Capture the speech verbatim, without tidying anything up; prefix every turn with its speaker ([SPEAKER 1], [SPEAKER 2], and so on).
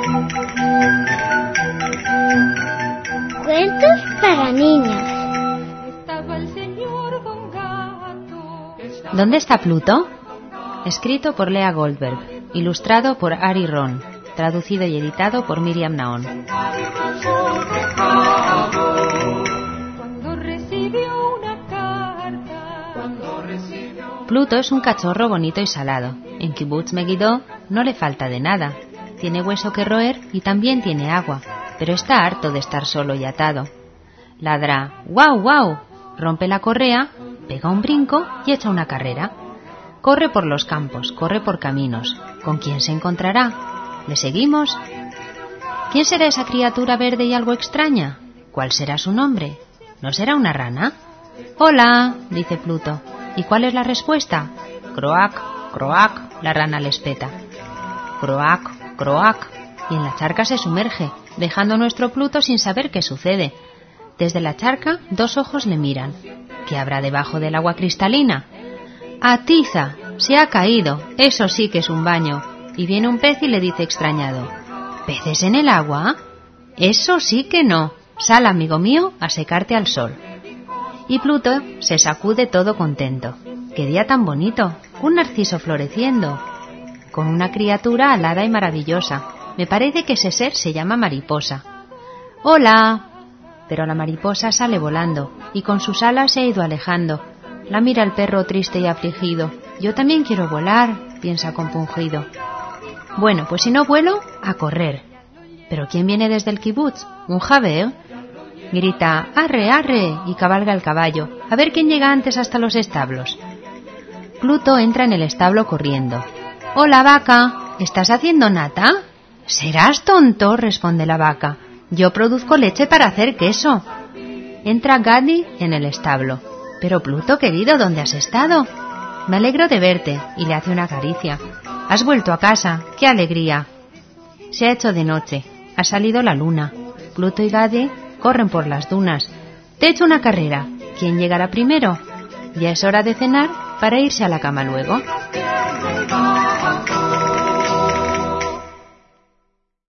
[SPEAKER 1] Cuentos para niños.
[SPEAKER 2] ¿Dónde está Pluto? Escrito por Lea Goldberg, ilustrado por Ari Ron, traducido y editado por Miriam Naon. Pluto es un cachorro bonito y salado. En Kibbutz Megiddo no le falta de nada. Tiene hueso que roer y también tiene agua, pero está harto de estar solo y atado. Ladra ¡guau, guau! Rompe la correa, pega un brinco y echa una carrera. Corre por los campos, corre por caminos. ¿Con quién se encontrará? ¿Le seguimos? ¿Quién será esa criatura verde y algo extraña? ¿Cuál será su nombre? ¿No será una rana? ¡Hola!, dice Pluto. ¿Y cuál es la respuesta? Croac, croac, la rana le espeta. Croac, croac, y en la charca se sumerge, dejando a nuestro Pluto sin saber qué sucede. Desde la charca, dos ojos le miran. ¿Qué habrá debajo del agua cristalina? ¡Atiza! Se ha caído. Eso sí que es un baño. Y viene un pez y le dice extrañado: ¿peces en el agua? Eso sí que no. Sal, amigo mío, a secarte al sol. Y Pluto se sacude todo contento. ¡Qué día tan bonito! Un narciso floreciendo. Con una criatura alada y maravillosa. Me parece que ese ser se llama mariposa. ¡Hola! Pero la mariposa sale volando y con sus alas se ha ido alejando. La mira el perro triste y afligido. Yo también quiero volar, piensa compungido. Bueno, pues si no vuelo, a correr. ¿Pero quién viene desde el kibutz? ¿Un jabeo? Grita arre, arre y cabalga el caballo. A ver quién llega antes hasta los establos. Pluto entra en el establo corriendo. Hola, vaca, ¿estás haciendo nata? Serás tonto, responde la vaca. Yo produzco leche para hacer queso. Entra Gadi en el establo. Pero Pluto, querido, ¿dónde has estado? Me alegro de verte, y le hace una caricia. Has vuelto a casa, qué alegría. Se ha hecho de noche, ha salido la luna. Pluto y Gadi corren por las dunas. Te echo una carrera, ¿quién llegará primero? Ya es hora de cenar para irse a la cama luego.